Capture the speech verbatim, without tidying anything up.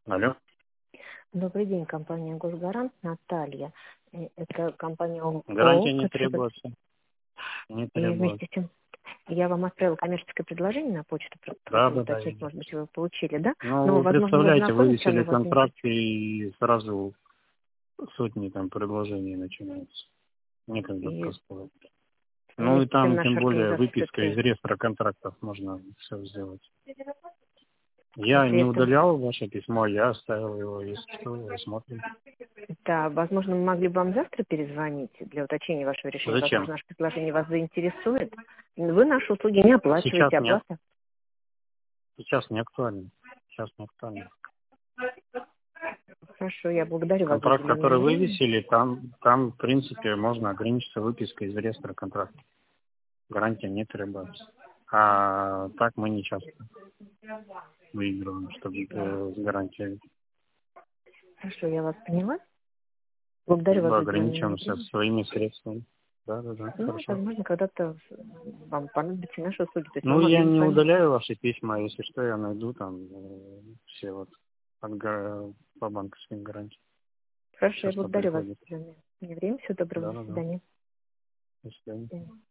Алло. Добрый день, компания «Госгарант», Наталья. Э, Это компания ООО Гарантия не «КЦБ». требуется. Не И вместе требуется. с тем я вам отправила коммерческое предложение на почту, про- Да, просила да, да, уточнить, есть. может быть, вы получили, да? Ну, Ну, вы возможно, вы представляете, знакомитесь, вывесили оно вас не контракт интересует. и сразу сотни там предложений начинаются. Некогда И просто. Ну и вместе с тем там, тем наша более, организация выписка из все-таки, реестра контрактов можно все сделать. Я если не это, удалял ваше письмо, я оставил его, если что, рассмотрим. да, возможно, мы могли бы вам завтра перезвонить для уточнения вашего решения. Зачем? Возможно, наше предложение вас заинтересует. Вы наши услуги не Сейчас оплачиваете, нет. оплата. Сейчас не актуально. Сейчас не актуально. Хорошо, я благодарю вас за Контракт, который уделенное время. вывесили, там, там, в принципе, можно ограничиться выпиской из реестра контракта. Гарантия не требуется. А так мы не часто выигрываем, чтобы э, с гарантией. Хорошо, я вас поняла. Благодарю вас Либо за уделенное ограничиваемся время. своими средствами. Да, да, да, Ну, хорошо. возможно, когда-то вам понадобятся наши услуги. То есть мы Ну, я могли бы с не вами... удаляю ваши письма, если что, я найду там э, все вот от га- по банковским гарантиям. Хорошо, Все, я что благодарю вас приходит. за уделенное время. Всего доброго, Да, до да, да. свидания. До свидания. До свидания.